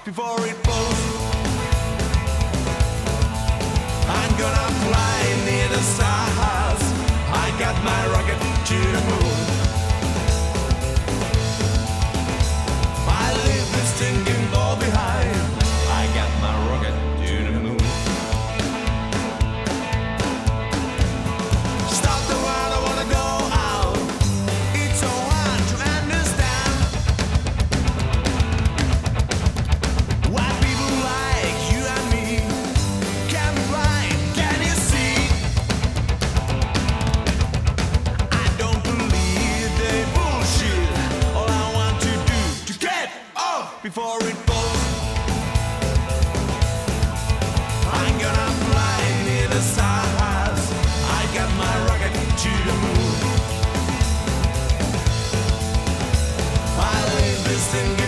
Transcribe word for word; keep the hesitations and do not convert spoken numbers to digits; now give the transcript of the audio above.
before it falls. I'm gonna fly near the stars. I got my rocket to the moon. I leave this stinking ball behind. I got my rocket to the moon. Stop the world, I wanna go out. It's so hard to understand why people like you and me can be blind. Can you see? I don't believe they bullshit. All I want to do to get off before it falls. I'm gonna fly near the stars. I got my rocket to the moon. I leave this thing.